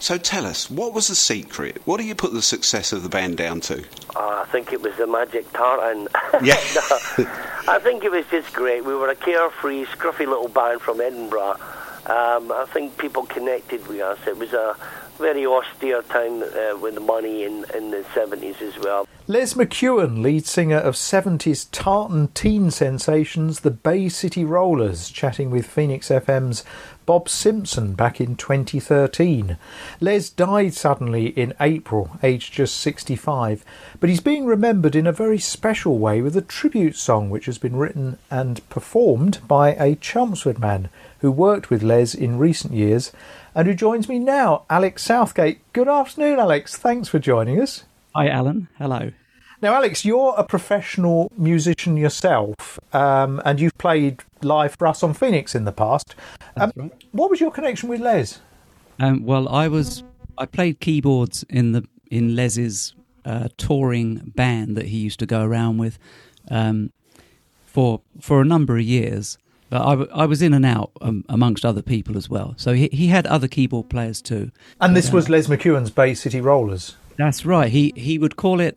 So tell us, what was the secret? What do you put the success of the band down to? I think it was the magic tartan. Yeah. No, I think it was just great. We were a carefree, scruffy little band from Edinburgh. I think people connected with us. It was a very austere time with the money in the 70s as well. Les McEwan, lead singer of 70s tartan teen sensations the Bay City Rollers, chatting with Phoenix FM's Bob Simpson back in 2013. Les died suddenly in April, aged just 65, but he's being remembered in a very special way with a tribute song which has been written and performed by a Chelmsford man who worked with Les in recent years and who joins me now, Alex Southgate. Good afternoon, Alex. Thanks for joining us. Hi, Alan. Hello. Now, Alex, you're a professional musician yourself, and you've played live for us on Phoenix in the past. That's right. What was your connection with Les? Well, I played keyboards in Les's touring band that he used to go around with for a number of years. But I was in and out amongst other people as well. So he had other keyboard players too. And this was Les McEwan's Bay City Rollers? That's right. He would call it...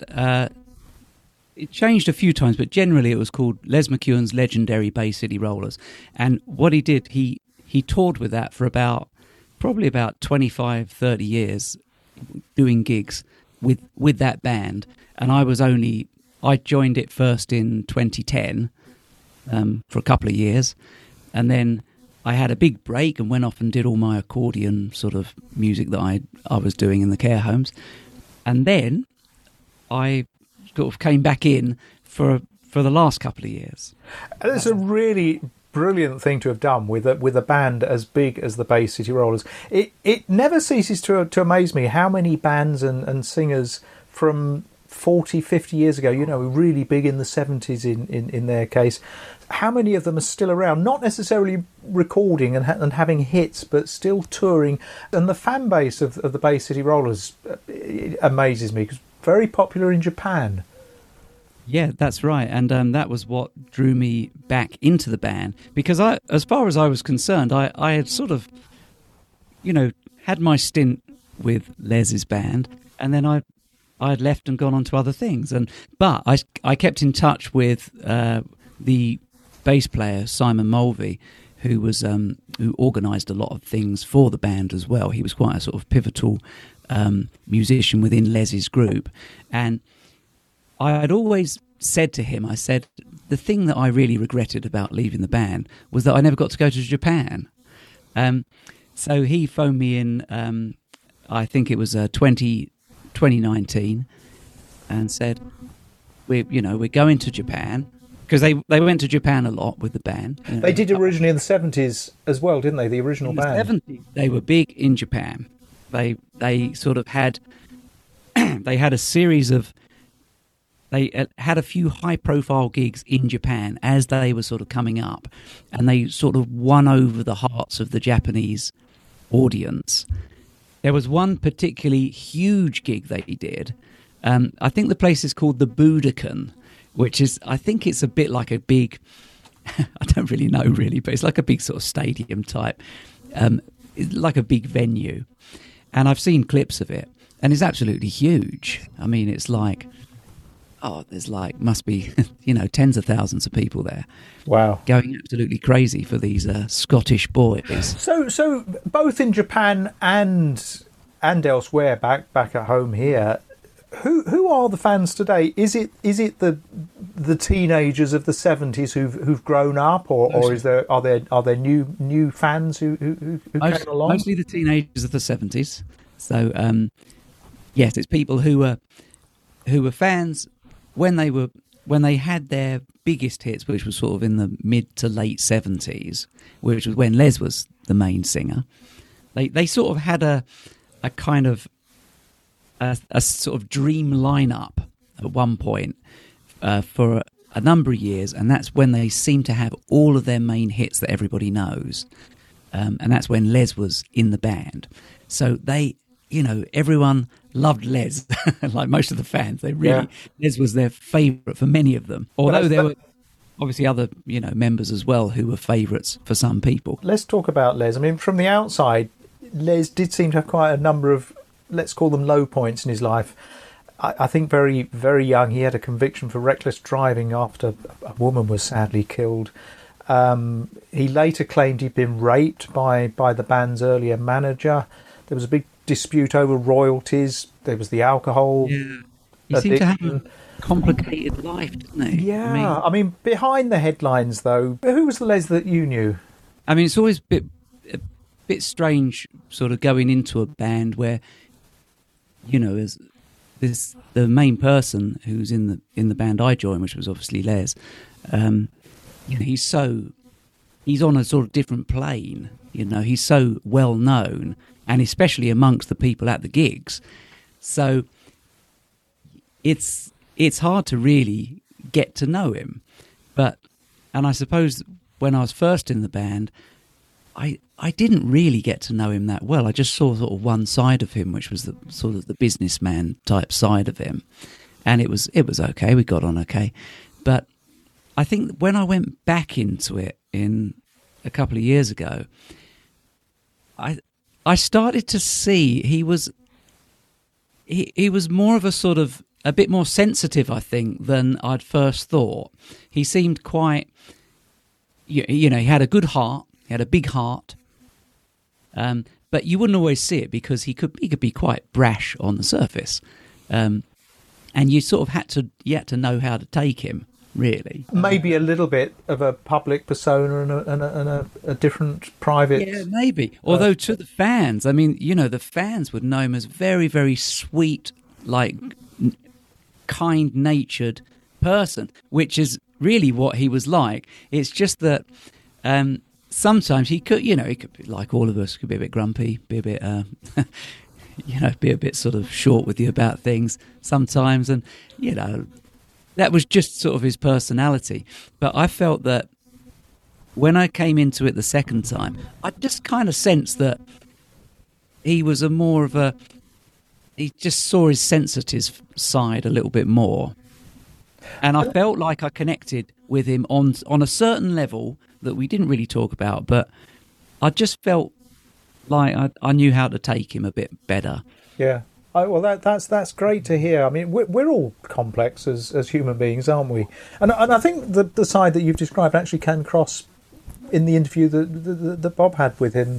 it changed a few times, but generally it was called Les McEwan's Legendary Bay City Rollers. And what he did, he toured with that for probably about 25, 30 years, doing gigs with that band. And I joined it first in 2010 for a couple of years. And then I had a big break and went off and did all my accordion sort of music that I was doing in the care homes. And then I sort of came back in for the last couple of years. And it's a really brilliant thing to have done with a band as big as the Bay City Rollers. It never ceases to amaze me how many bands and singers from 40, 50 years ago, really big in the 70s in their case, how many of them are still around, not necessarily recording and having hits, but still touring. And the fan base of the Bay City Rollers amazes me, because very popular in Japan. Yeah, that's right. And that was what drew me back into the band, because as far as I was concerned, I had sort of, had my stint with Les's band, and then I had left and gone on to other things. But I kept in touch with the bass player, Simon Mulvey, who organised a lot of things for the band as well. He was quite a sort of pivotal musician within Les's group. And I had always said to him, I said, the thing that I really regretted about leaving the band was that I never got to go to Japan. So he phoned me in, I think it was 2019, and said, we're going to Japan, because they went to Japan a lot with the band. They did originally in the 70s as well, didn't they? The original band. In the 70s, they were big in Japan. They sort of had they had a series of they had a few high-profile gigs in Japan as they were sort of coming up, and they sort of won over the hearts of the Japanese audience. There was one particularly huge gig they did. I think the place is called the Budokan, which is, I think it's a bit like a big, I don't really know really, but it's like a big sort of stadium type, like a big venue. And I've seen clips of it, and it's absolutely huge. I mean, it's like, there's like, must be, tens of thousands of people there. Wow. Going absolutely crazy for these Scottish boys. So both in Japan and elsewhere, back at home here, who are the fans today? Is it the teenagers of the 70s who've grown up, or are there new fans who came along? Mostly the teenagers of the 70s. So yes, it's people who were fans when they had their biggest hits, which was sort of in the mid to late 70s, which was when Les was the main singer. They sort of had a kind of a sort of dream lineup at one point for a number of years, and that's when they seemed to have all of their main hits that everybody knows, and that's when Les was in the band. So everyone loved Les, like most of the fans. Les was their favourite for many of them, although there were obviously other members as well who were favourites for some people. Let's talk about Les. I mean, from the outside, Les did seem to have quite a number of, let's call them low points in his life. I think very, very young, he had a conviction for reckless driving after a woman was sadly killed. He later claimed he'd been raped by the band's earlier manager. There was a big dispute over royalties. There was the alcohol. Yeah. He seemed to have a complicated life, didn't he? Yeah. I mean, behind the headlines, though, who was the Les that you knew? I mean, it's always a bit strange sort of going into a band where, you know, there's the main person who's in the band I joined, which was obviously Les. You know, he's on a sort of different plane. You know, he's so well known, and especially amongst the people at the gigs. So it's hard to really get to know him. And I suppose when I was first in the band, I didn't really get to know him that well. I just saw sort of one side of him, which was the sort of the businessman type side of him, and it was okay. We got on okay, but I think when I went back into it in a couple of years ago, I started to see he was more of a sort of a bit more sensitive, I think, than I'd first thought. He seemed quite, you know, he had a good heart. He had a big heart, but you wouldn't always see it because he could be quite brash on the surface, and you sort of had to know how to take him, really. Maybe a little bit of a public persona and a different private. Yeah, maybe. Although to the fans, I mean, you know, the fans would know him as very, very sweet, like kind-natured person, which is really what he was like. It's just that. Sometimes he could be like all of us, could be a bit grumpy, be a bit, be a bit sort of short with you about things sometimes. And, you know, that was just sort of his personality. But I felt that when I came into it the second time, I just kind of sensed that he was he just saw his sensitive side a little bit more. And I felt like I connected with him on a certain level that we didn't really talk about, but I just felt like I knew how to take him a bit better. Yeah. Well, that's great to hear. I mean, we're all complex as human beings, aren't we? And I think the side that you've described actually came across in the interview that Bob had with him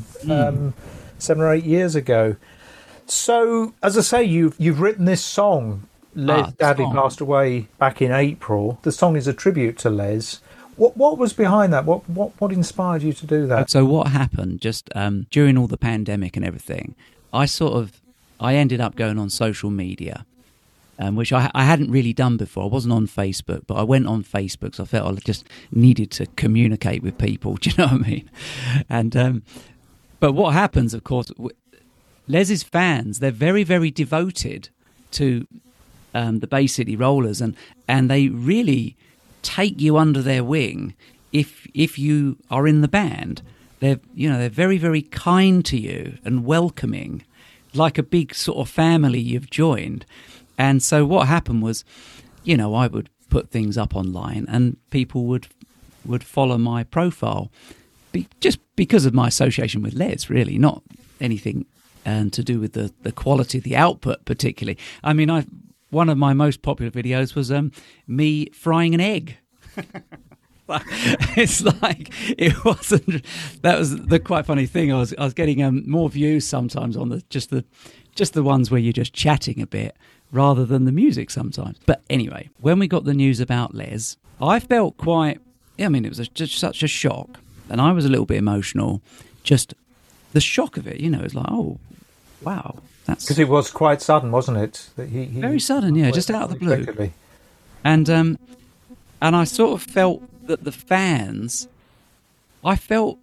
7 or 8 years ago. So, as I say, you've written this song. Les Dadley passed away back in April. The song is a tribute to Les. What was behind that? What inspired you to do that? So what happened just during all the pandemic and everything, I ended up going on social media, which I hadn't really done before. I wasn't on Facebook, but I went on Facebook, so I felt I just needed to communicate with people. Do you know what I mean? And but what happens, of course, Les's fans, they're very, very devoted to the Bay City Rollers, and they really take you under their wing if you are in the band. They're very, very kind to you and welcoming, like a big sort of family you've joined. And so what happened was, you know, I would put things up online and people would follow my profile just because of my association with Les, really, not anything to do with the quality of the output particularly. I mean, one of my most popular videos was me frying an egg. It's like it wasn't. That was the quite funny thing. I was getting more views sometimes on just the ones where you're just chatting a bit rather than the music sometimes. But anyway, when we got the news about Les, I felt quite. I mean, it was just such a shock, and I was a little bit emotional. Just the shock of it, you know, it's like, oh, wow. Because it was quite sudden, wasn't it? That he very sudden, yeah, just out of the blue. And I sort of felt that the fans, I felt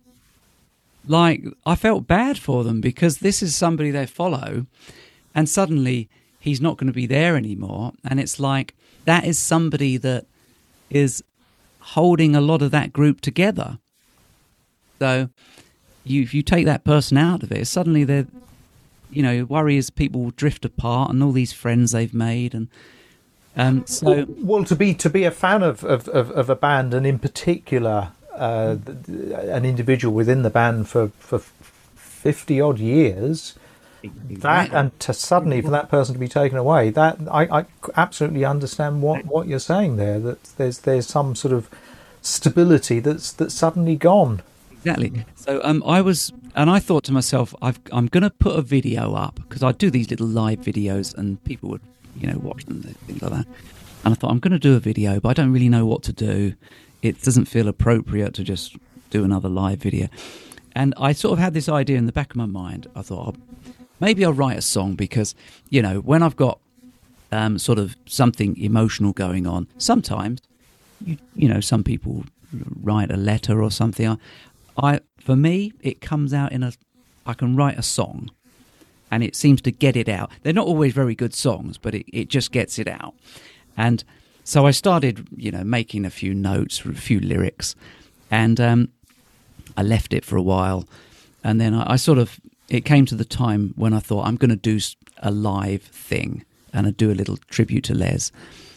bad for them because this is somebody they follow, and suddenly he's not going to be there anymore. And it's like that is somebody that is holding a lot of that group together. So if you take that person out of it, suddenly they're, you know, worry is people will drift apart and all these friends they've made. And so, well, to be a fan of a band, and in particular an individual within the band for 50 odd years. That, and to suddenly for that person to be taken away, that I absolutely understand what you're saying there, that there's some sort of stability that's suddenly gone. Exactly. So I thought to myself, I'm going to put a video up, because I do these little live videos and people would, watch them, things like that. And I thought, I'm going to do a video, but I don't really know what to do. It doesn't feel appropriate to just do another live video. And I sort of had this idea in the back of my mind. I thought, maybe I'll write a song, because, when I've got sort of something emotional going on, sometimes, some people write a letter or something. For me, it comes out I can write a song, and it seems to get it out. They're not always very good songs, but it just gets it out. And so I started, making a few notes, a few lyrics, and I left it for a while. And then it came to the time when I thought, I'm going to do a live thing, and I'd do a little tribute to Les.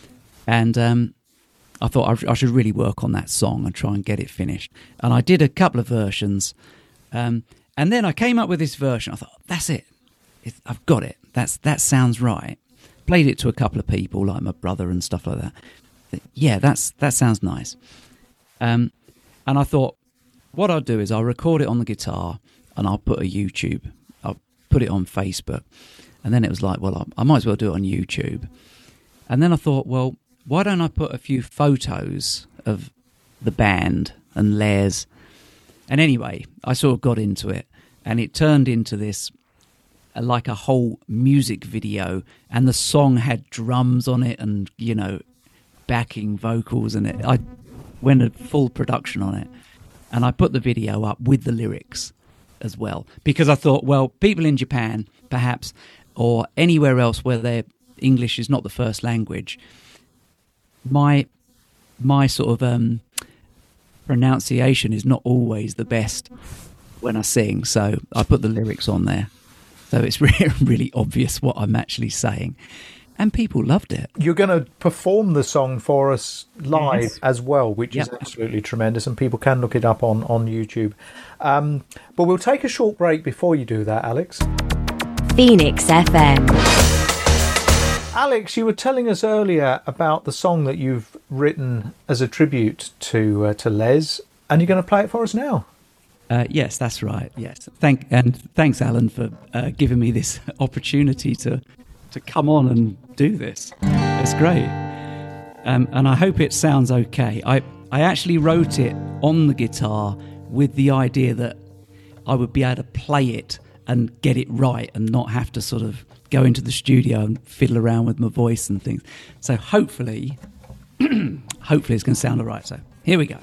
And I thought I should really work on that song and try and get it finished. And I did a couple of versions. And then I came up with this version. I thought, that's it. I've got it. That sounds right. Played it to a couple of people, like my brother and stuff like that. Yeah, that sounds nice. And I thought, what I'll do is I'll record it on the guitar, and I'll put I'll put it on Facebook. And then it was like, well, I might as well do it on YouTube. And then I thought, well, why don't I put a few photos of the band and Les? And anyway, I sort of got into it, and it turned into this, like a whole music video, and the song had drums on it and, backing vocals, and I went a full production on it. And I put the video up with the lyrics as well, because I thought, well, people in Japan, perhaps, or anywhere else where their English is not the first language, my sort of pronunciation is not always the best when I sing, so I put the lyrics on there, so it's really obvious what I'm actually saying, and people loved it. You're going to perform the song for us live as well, which is absolutely tremendous, and people can look it up on YouTube. But we'll take a short break before you do that, Alex. Phoenix FM. Alex, you were telling us earlier about the song that you've written as a tribute to Les, and you're going to play it for us now. Yes, that's right. Yes, thanks, Alan, for giving me this opportunity to come on and do this. It's great, and I hope it sounds okay. I actually wrote it on the guitar with the idea that I would be able to play it and get it right, and not have to sort of go into the studio and fiddle around with my voice and things. So hopefully it's going to sound all right. So here we go.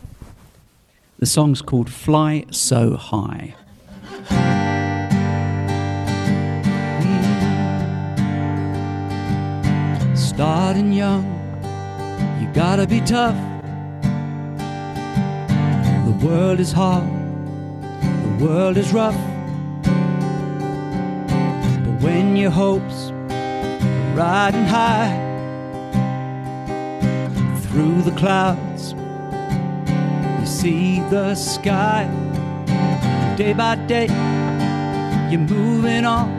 The song's called Fly So High. Starting young, you gotta be tough. The world is hard, the world is rough. But when your hopes are riding high through the clouds, you see the sky. Day by day, you're moving on.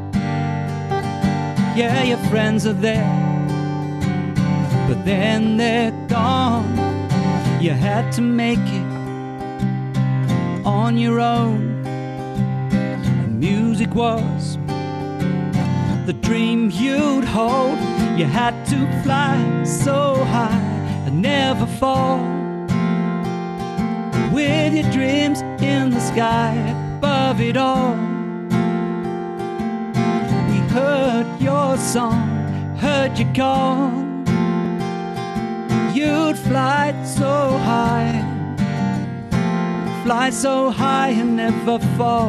Yeah, your friends are there, but then they're gone. You had to make it on your own. And music was the dream you'd hold. You had to fly so high and never fall, with your dreams in the sky above it all. We heard your song, heard you call. You'd fly so high and never fall.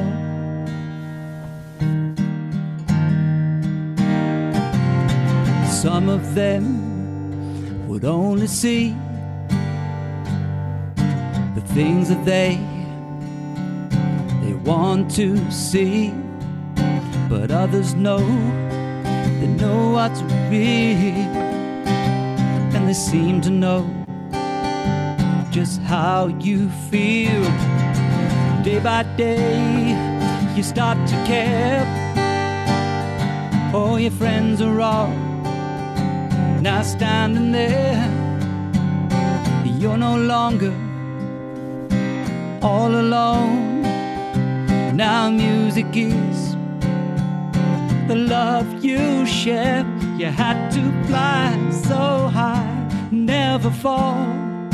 Some of them would only see the things that they want to see, but others know, they know what's real, and they seem to know just how you feel. Day by day, you start to care. All your friends are all now standing there. You're no longer all alone. Now music is the love you share. You had to fly so high, never fall,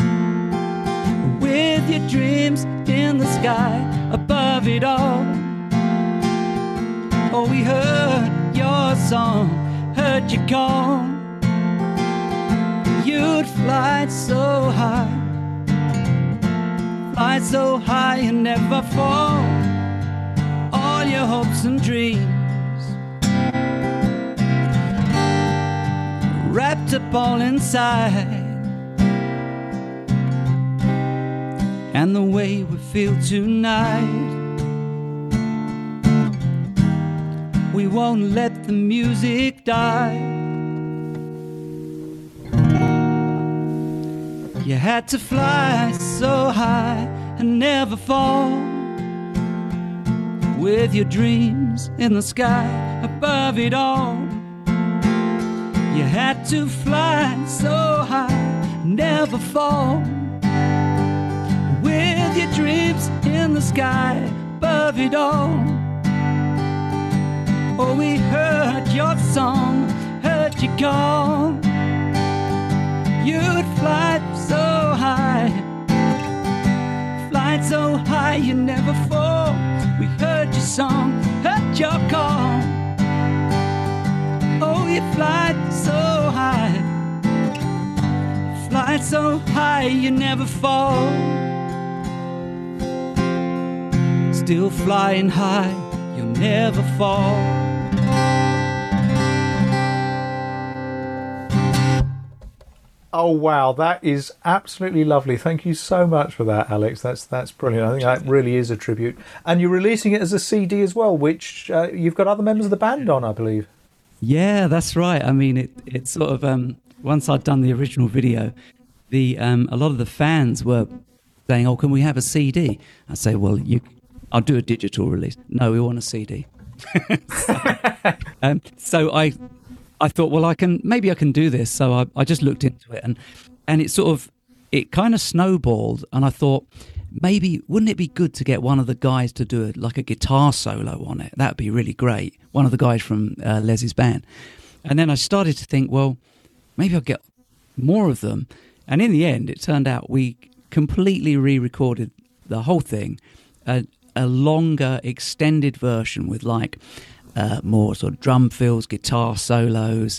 with your dreams in the sky above it all. Oh, we heard your song, heard you call. You'd fly so high and never fall. All your hopes and dreams wrapped up all inside. And the way we feel tonight, we won't let the music die. You had to fly so high and never fall, with your dreams in the sky above it all. You had to fly so high, never fall, with your dreams in the sky above it all. Oh, we heard your song, heard you call. You'd fly so high, you never fall. We heard your song, heard your call. Oh, you fly so high, you never fall. Still flying high, you'll never fall. Oh wow, that is absolutely lovely. Thank you so much for that, Alex. That's brilliant. I think that really is a tribute. And you're releasing it as a CD as well, which you've got other members of the band on, I believe. Yeah, that's right. I mean, it's sort of once I'd done the original video, a lot of the fans were saying, "Oh, can we have a CD?" I say, "Well, I'll do a digital release." "No, we want a CD." So I thought, well, maybe I can do this. So I just looked into it, and it kind of snowballed. And I thought, maybe wouldn't it be good to get one of the guys to do a guitar solo on it? That'd be really great. One of the guys from Les's band. And then I started to think, well, maybe I'll get more of them. And in the end, it turned out we completely re-recorded the whole thing, a longer, extended version with more sort of drum fills, guitar solos,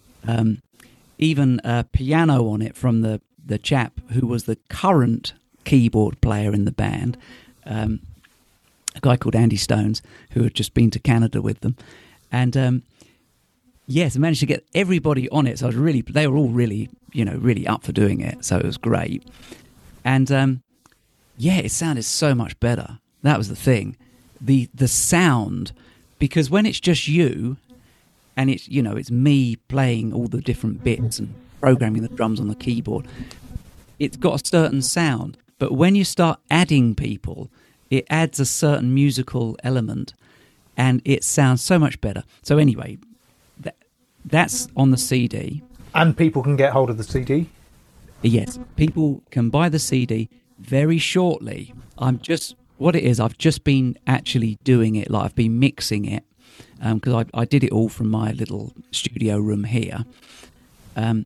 even a piano on it from the chap who was the current keyboard player in the band, a guy called Andy Stones, who had just been to Canada with them. And yes, I managed to get everybody on it. So they were all really, really up for doing it. So it was great. And it sounded so much better. That was the thing. The sound, because when it's just you and it's me playing all the different bits and programming the drums on the keyboard, it's got a certain sound. But when you start adding people, it adds a certain musical element and it sounds so much better. So anyway, that's on the CD. And people can get hold of the CD? Yes, people can buy the CD very shortly. What it is, I've just been actually doing it, I've been mixing it, because I did it all from my little studio room here. And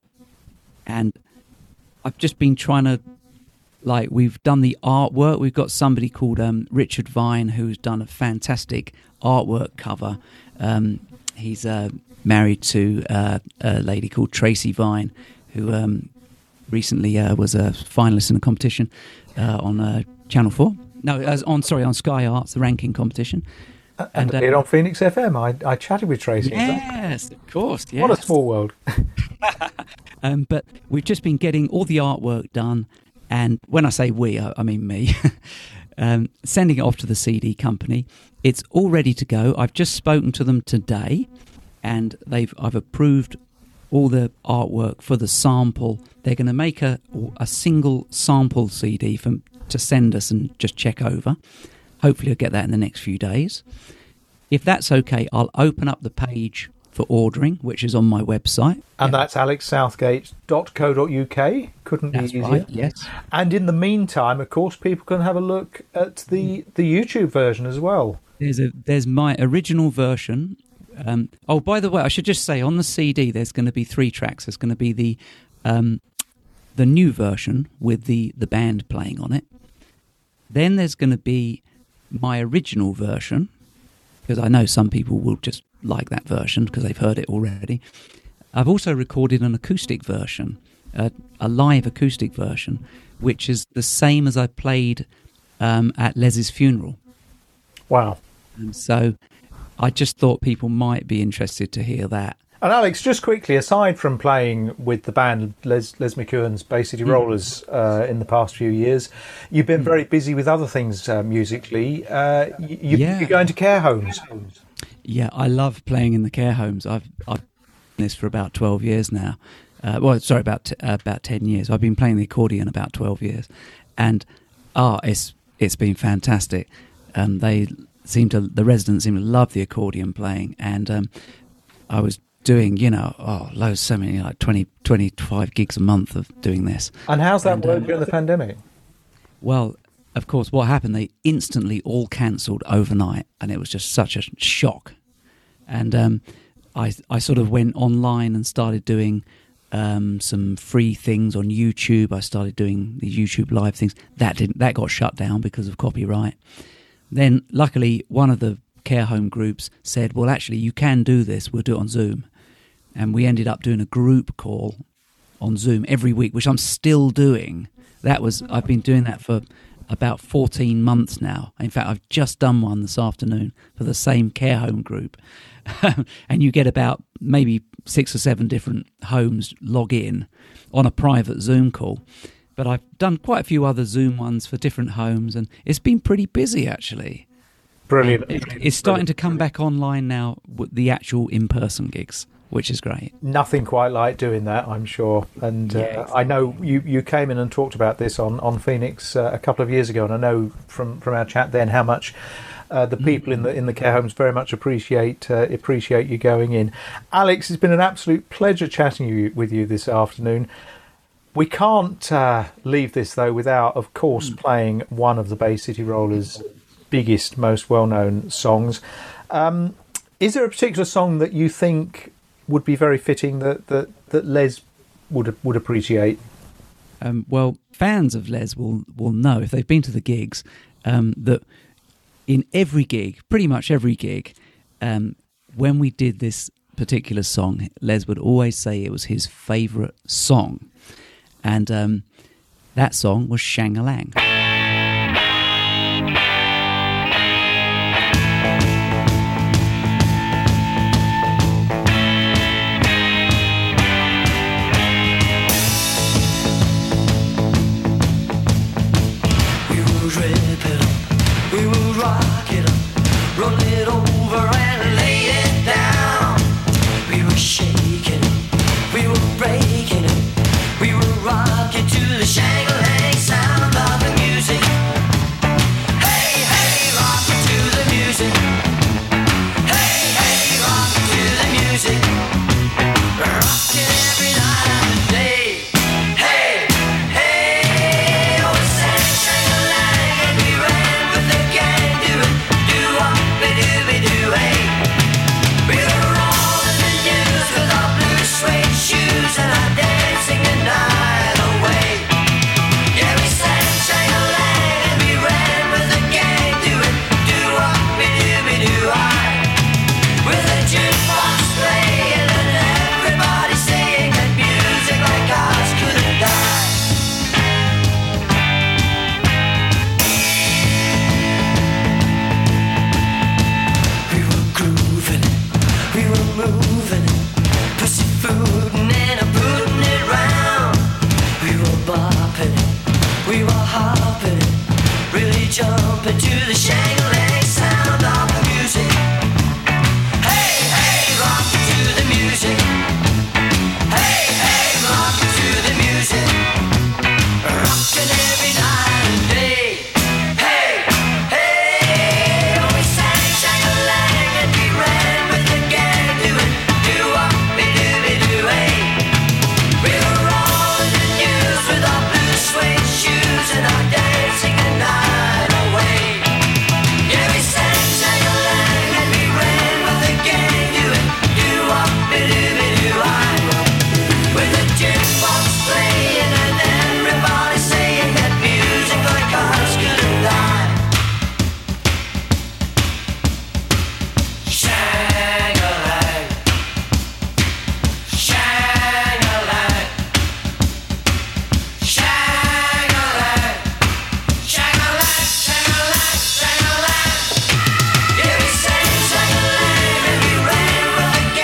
I've just been trying to, we've done the artwork. We've got somebody called Richard Vine who's done a fantastic artwork cover. He's married to a lady called Tracy Vine, who recently was a finalist in a competition on Channel 4. No, on Sky Arts, the ranking competition. And appeared on Phoenix FM. I chatted with Tracy. Yes, of course. Yes. What a small world. But we've just been getting all the artwork done. And when I say we, I mean me. Sending it off to the CD company. It's all ready to go. I've just spoken to them today. And I've approved all the artwork for the sample. They're going to make a single sample CD to send us and just check over. hopefully I'll get that in the next few days. If that's okay, I'll open up the page for ordering, which is on my website. And that's alexsouthgate.co.uk. Couldn't be easier. Right, yes. And in the meantime, of course, people can have a look at the YouTube version as well. There's my original version. By the way, I should just say on the CD there's going to be 3 tracks. There's going to be the new version with the band playing on it. Then there's going to be my original version, because I know some people will just like that version because they've heard it already. I've also recorded an acoustic version, a live acoustic version, which is the same as I played at Les's funeral. Wow. And so I just thought people might be interested to hear that. And Alex, just quickly, aside from playing with the band Les McKeown's Bay City Rollers in the past few years, you've been very busy with other things musically. You're going to care homes. Yeah, I love playing in the care homes. I've done this for about 12 years now. About 10 years. I've been playing the accordion about 12 years, and it's been fantastic. The residents seem to love the accordion playing, and I was doing, so many, like 20, 25 gigs a month of doing this. And how's that worked during the pandemic? Well, of course, what happened, they instantly all cancelled overnight, and it was just such a shock. And I sort of went online and started doing some free things on YouTube. I started doing the YouTube live things. That got shut down because of copyright. Then, luckily, one of the care home groups said, well, actually, you can do this. We'll do it on Zoom. And we ended up doing a group call on Zoom every week, which I'm still doing. I've been doing that for about 14 months now. In fact, I've just done one this afternoon for the same care home group. And you get about maybe 6 or 7 different homes log in on a private Zoom call. But I've done quite a few other Zoom ones for different homes, and it's been pretty busy, actually. Brilliant. It's starting to come back online now with the actual in-person gigs, which is great. Nothing quite like doing that, I'm sure. And I know you came in and talked about this on Phoenix a couple of years ago, and I know from our chat then how much the people in the care homes very much appreciate you going in. Alex, it's been an absolute pleasure chatting with you this afternoon. We can't leave this, though, without, of course, playing one of the Bay City Rollers' biggest, most well-known songs. Is there a particular song that you think would be very fitting that Les would appreciate? Well, fans of Les will know, if they've been to the gigs, that in every gig, pretty much every gig, when we did this particular song, Les would always say it was his favourite song. And that song was Shang-a-Lang. Shang-a-Lang sound of the music.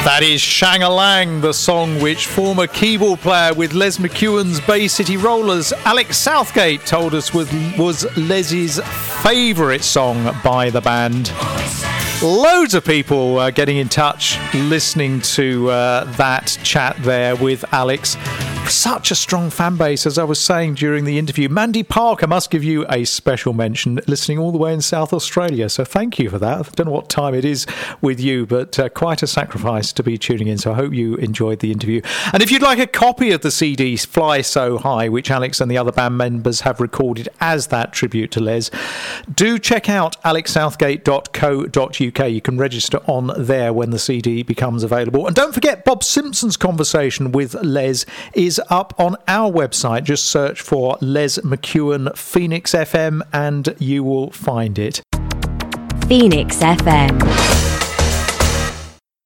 That is Shang-a-Lang, the song which former keyboard player with Les McEwen's Bay City Rollers, Alex Southgate, told us was Les's favourite song by the band. Loads of people getting in touch, listening to that chat there with Alex. Such a strong fan base, as I was saying during the interview. Mandy Parker must give you a special mention, listening all the way in South Australia. So thank you for that. I don't know what time it is with you, but quite a sacrifice to be tuning in. So I hope you enjoyed the interview. And if you'd like a copy of the CD Fly So High, which Alex and the other band members have recorded as that tribute to Les, do check out alexsouthgate.co.uk. You can register on there when the CD becomes available. And don't forget, Bob Simpson's conversation with Les is up on our website. Just search for Les McEwen Phoenix FM and you will find it. Phoenix FM.